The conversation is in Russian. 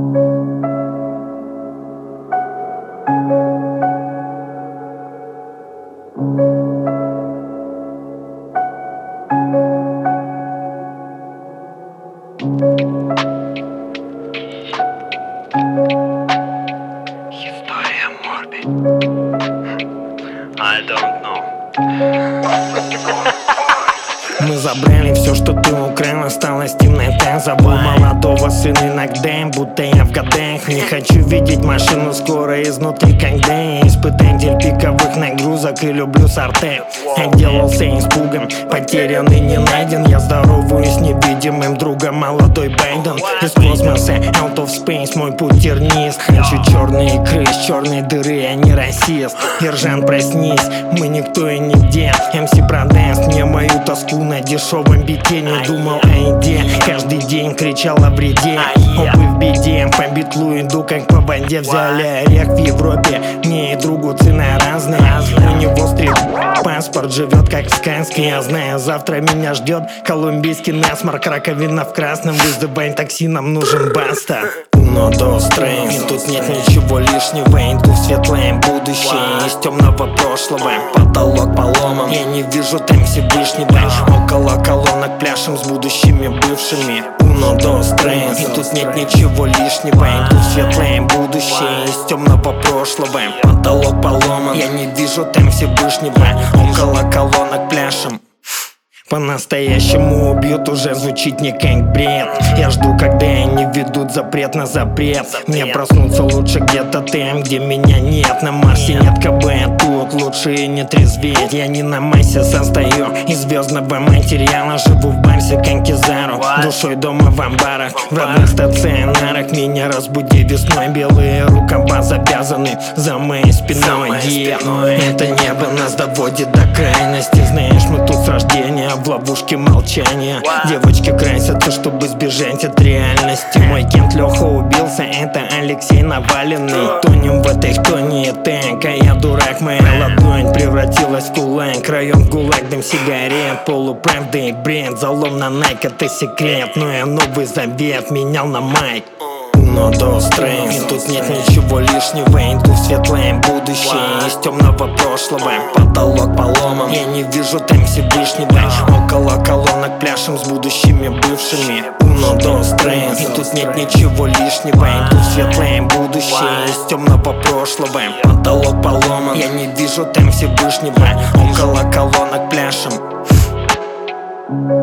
История Морби. I don't know. Мы забрали все, что ты украл, осталась темнота. Забыл молодого сына ногдем, будто я в годах. Не хочу видеть машину скоро изнутри, когда я испытатель пиковых нагрузок и люблю сорте. Отделался испугом, потерянный не найден. Я здороваюсь с невидимым другом, молодой Байден. Из космоса, out of space, мой путь тернист. Хочу черные икры из черной дыры, я не расист. Ержан, проснись, мы никто и нигде. МС продаст мне мою тоску на дешевом бите. Не думал о еде, каждый день кричал о вреде. Опы в беде, по битлу иду как по воде. Взяли орех в Европе, мне и другу цена разная. У него стрит паспорт, живет как в сказке. Я знаю, завтра меня ждет колумбийский насморк. Раковина в красном, вызывай такси, нам нужен баста. Но до стресс, тут нет ничего лишнего. Иду в светлое будущее из темного прошлого. Потолок поломан, я не вижу там Всевышнего. Около колонок пляшем с будущими бывшими. Но до стресс, тут нет ничего лишнего. Иду в светлое будущее из темного прошлого. Потолок поломан, я не вижу там Всевышнего. Около колонок пляшем. По-настоящему убьют, уже звучит не как бред. Я жду, когда они ведут запрет на запрет. Мне проснуться лучше где-то там, где меня нет. На Марсе нет КБ, тут лучше и не трезветь. Я не на массе состою из звездного материала. Живу в Барсе, как Кизару, душой дома в амбарах. В родных стационарах меня разбуди весной. Белые рукава завязаны за моей спиной. Это небо нас доводит до крайности. Знаешь, мы тут с рождения в ловушке молчания. Девочки красятся, чтобы сбежать от реальности. Мой кент Леха убился, это Алексей Наваленный. Тонем в этой хтоне так, а я дурак. Моя ладонь превратилась в кулак. Район гулаг, дым сигарет, полуправда и бред. Залом на Nike, это секрет, но я Новый Завет менял на майк. Но до стресс, тут нет ничего лишнего. Иду в светлое будущее из темного прошлого. Потолок поломан, я не вижу там Всевышнего. Около колонок пляшем с будущими бывшими. Но до стресс, тут нет ничего лишнего. Иду в светлое будущее из темного прошлого. Потолок поломан, я не вижу там Всевышнего. Около колонок пляшем.